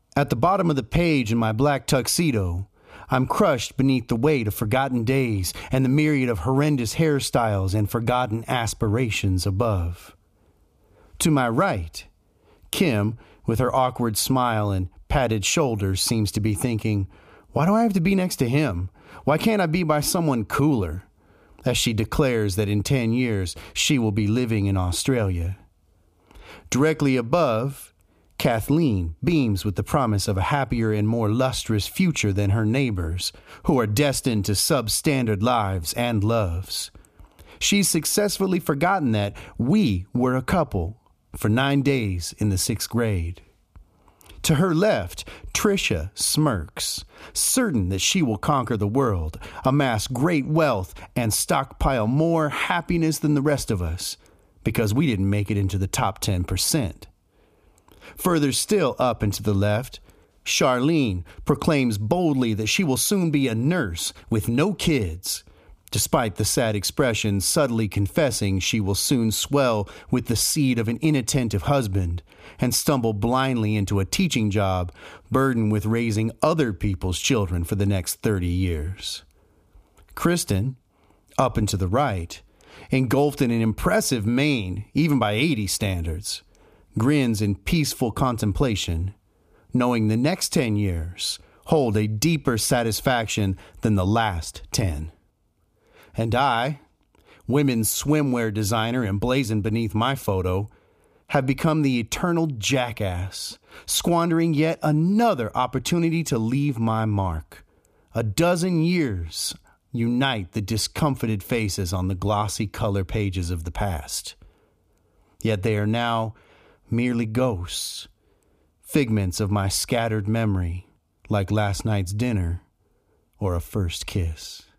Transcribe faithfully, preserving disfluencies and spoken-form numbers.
At the bottom of the page in my black tuxedo, I'm crushed beneath the weight of forgotten days and the myriad of horrendous hairstyles and forgotten aspirations above. To my right, Kim, with her awkward smile and padded shoulders, seems to be thinking, why do I have to be next to him? Why can't I be by someone cooler? As she declares that in ten years she will be living in Australia. Directly above, Kathleen beams with the promise of a happier and more lustrous future than her neighbors, who are destined to substandard lives and loves. She's successfully forgotten that we were a couple for nine days in the sixth grade. To her left, Tricia smirks, certain that she will conquer the world, amass great wealth, and stockpile more happiness than the rest of us, because we didn't make it into the top ten percent. Further still up and to the left, Charlene proclaims boldly that she will soon be a nurse with no kids, despite the sad expression subtly confessing she will soon swell with the seed of an inattentive husband and stumble blindly into a teaching job burdened with raising other people's children for the next thirty years. Kristen, up and to the right, engulfed in an impressive mane, even by eighty standards, grins in peaceful contemplation, knowing the next ten years hold a deeper satisfaction than the last ten. And I, women's swimwear designer emblazoned beneath my photo, have become the eternal jackass, squandering yet another opportunity to leave my mark. A dozen years unite the discomfited faces on the glossy color pages of the past. Yet they are now merely ghosts, figments of my scattered memory, like last night's dinner or a first kiss.